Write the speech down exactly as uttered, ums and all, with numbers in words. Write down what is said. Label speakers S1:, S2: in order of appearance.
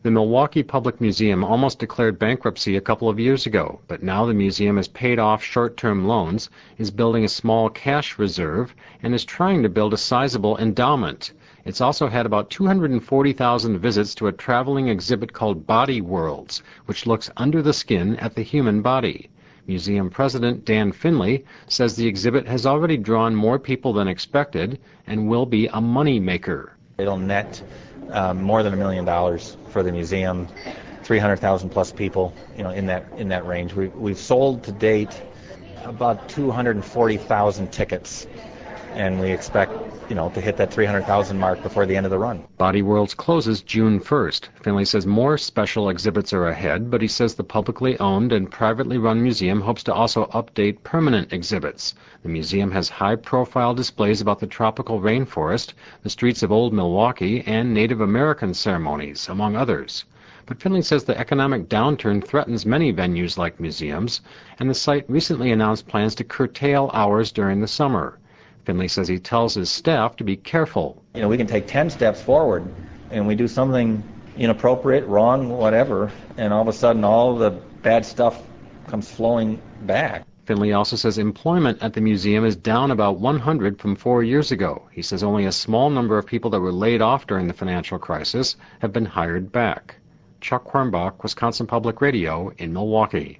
S1: The Milwaukee Public Museum almost declared bankruptcy a couple of years ago, but now the museum has paid off short-term loans, is building a small cash reserve, and is trying to build a sizable endowment. It's also had about two hundred forty thousand visits to a traveling exhibit called Body Worlds, which looks under the skin at the human body. Museum President Dan Finley says the exhibit has already drawn more people than expected and will be a money maker.
S2: It'll net um, more than a million dollars for the museum, three hundred thousand plus people, you know, in that in that range. We, we've sold to date about two hundred forty thousand tickets, and we expect, you know, to hit that three hundred thousand mark before the end of the run.
S1: Body Worlds closes June first. Finley says more special exhibits are ahead, but he says the publicly owned and privately run museum hopes to also update permanent exhibits. The museum has high-profile displays about the tropical rainforest, the streets of Old Milwaukee, and Native American ceremonies, among others. But Finley says the economic downturn threatens many venues like museums, and the site recently announced plans to curtail hours during the summer. Finley says he tells his staff to be careful.
S2: You know, we can take ten steps forward and we do something inappropriate, wrong, whatever, and all of a sudden all the bad stuff comes flowing back.
S1: Finley also says employment at the museum is down about one hundred from four years ago. He says only a small number of people that were laid off during the financial crisis have been hired back. Chuck Quirmbach, Wisconsin Public Radio in Milwaukee.